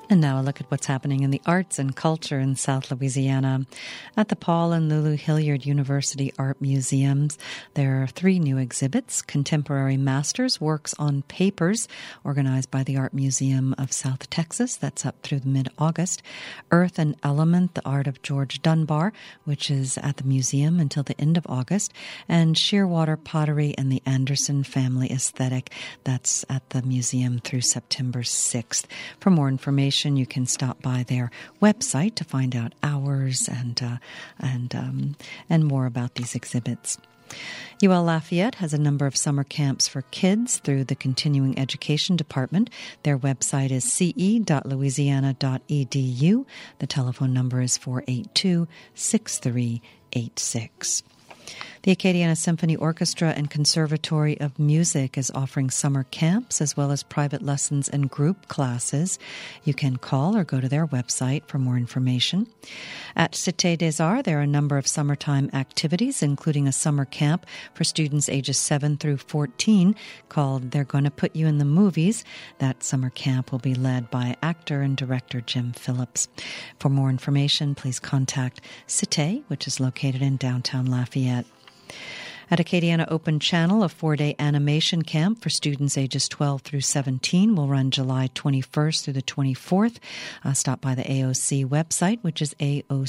And now a look at what's happening in the arts and culture in South Louisiana. At the Paul and Lulu Hilliard University Art Museums, there are 3 new exhibits: Contemporary Masters, Works on Papers, organized by the Art Museum of South Texas. That's up through mid-August. Earth and Element, the art of George Dunbar, which is at the museum until the end of August. And Shearwater Pottery and the Anderson Family Aesthetic, that's at the museum through September 6th. For more information, you can stop by their website to find out hours and more about these exhibits. UL Lafayette has a number of summer camps for kids through the Continuing Education Department. Their website is ce.louisiana.edu. The telephone number is 482-6386. The Acadiana Symphony Orchestra and Conservatory of Music is offering summer camps as well as private lessons and group classes. You can call or go to their website for more information. At Cité des Arts, there are a number of summertime activities, including a summer camp for students ages 7 through 14 called They're Gonna Put You in the Movies. That summer camp will be led by actor and director Jim Phillips. For more information, please contact Cité, which is located in downtown Lafayette. At Acadiana Open Channel, a 4-day animation camp for students ages 12 through 17 will run July 21st through the 24th. Stop by the AOC website, which is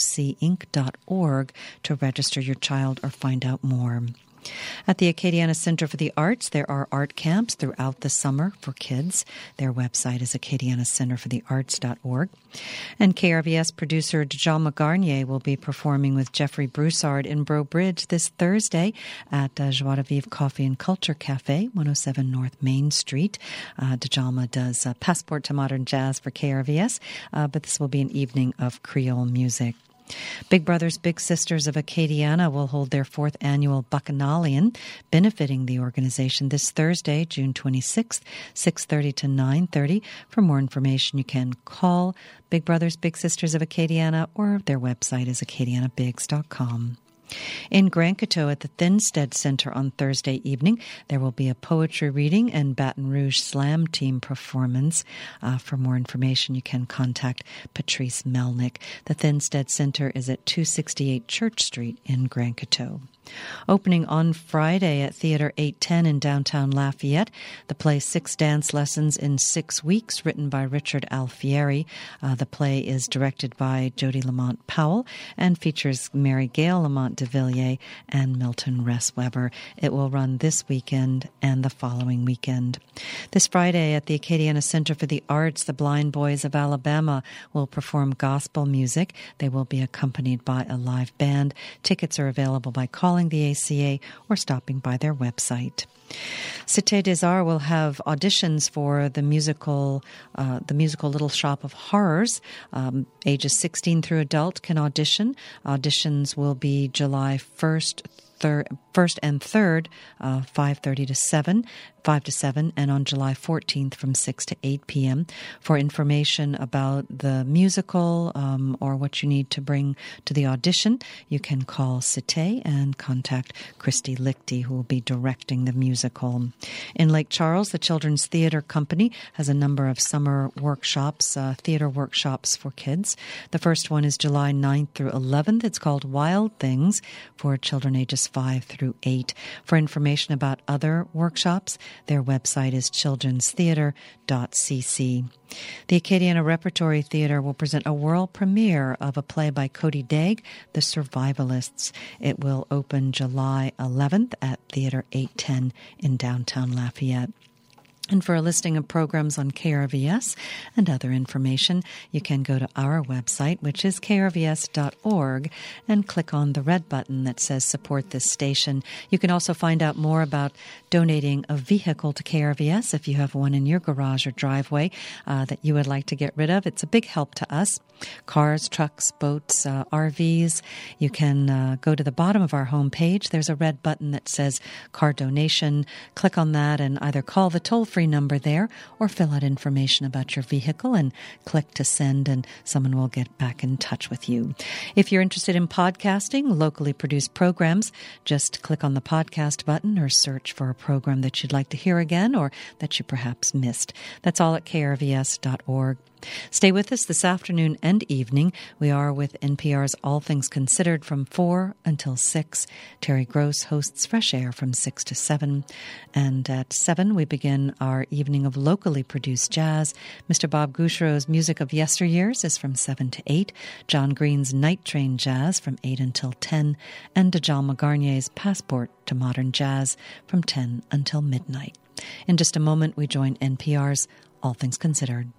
aocinc.org, to register your child or find out more. At the Acadiana Center for the Arts, there are art camps throughout the summer for kids. Their website is acadianacenterforthearts.org. And KRVS producer Djalma Garnier will be performing with Jeffrey Broussard in Breaux Bridge this Thursday at Joie de Vivre Coffee and Culture Cafe, 107 North Main Street. Djalma does Passport to Modern Jazz for KRVS, but this will be an evening of Creole music. Big Brothers Big Sisters of Acadiana will hold their 4th annual Bacchanalian, benefiting the organization this Thursday, June 26th, 6:30 to 9:30. For more information, you can call Big Brothers Big Sisters of Acadiana, or their website is acadianabigs.com. In Grand Coteau at the Thinstead Center on Thursday evening, there will be a poetry reading and Baton Rouge Slam Team performance. For more information, you can contact Patrice Melnick. The Thinstead Center is at 268 Church Street in Grand Coteau. Opening on Friday at Theater 810 in downtown Lafayette, the play 6 Dance Lessons in 6 Weeks, written by Richard Alfieri. The play is directed by Jody Lamont Powell and features Mary Gail Lamont de Villiers and Milton Ressweber. It will run this weekend and the following weekend. This Friday at the Acadiana Center for the Arts, the Blind Boys of Alabama will perform gospel music. They will be accompanied by a live band. Tickets are available by calling the ACA or stopping by their website. Cité des Arts will have auditions for the musical Little Shop of Horrors. Ages 16 through adult can audition. Auditions will be July 1st and 3rd, 5:30 to 7, 5 to 7, and on July 14th from 6 to 8 p.m. For information about the musical or what you need to bring to the audition, you can call Cité and contact Christy Lichty, who will be directing the musical. In Lake Charles, the Children's Theater Company has a number of summer workshops, theater workshops for kids. The first one is July 9th through 11th. It's called Wild Things for children ages 5 through 8. For information about other workshops, their website is childrenstheater.cc. The Acadiana Repertory Theater will present a world premiere of a play by Cody Daig, The Survivalists. It will open July 11th at Theater 810 in downtown Lafayette. And for a listing of programs on KRVS and other information, you can go to our website, which is krvs.org, and click on the red button that says Support This Station. You can also find out more about donating a vehicle to KRVS if you have one in your garage or driveway that you would like to get rid of. It's a big help to us. Cars, trucks, boats, RVs. You can go to the bottom of our homepage. There's a red button that says Car Donation. Click on that and either call the toll-free number there or fill out information about your vehicle and click to send, and someone will get back in touch with you. If you're interested in podcasting locally produced programs, just click on the podcast button or search for a program that you'd like to hear again or that you perhaps missed. That's all at krvs.org. Stay with us this afternoon and evening. We are with NPR's All Things Considered from 4 until 6. Terry Gross hosts Fresh Air from 6 to 7. And at 7, we begin our evening of locally produced jazz. Mr. Bob Gouchereau's Music of Yesteryears is from 7 to 8. John Green's Night Train Jazz from 8 until 10. And Djalma Garnier's Passport to Modern Jazz from 10 until midnight. In just a moment, we join NPR's All Things Considered.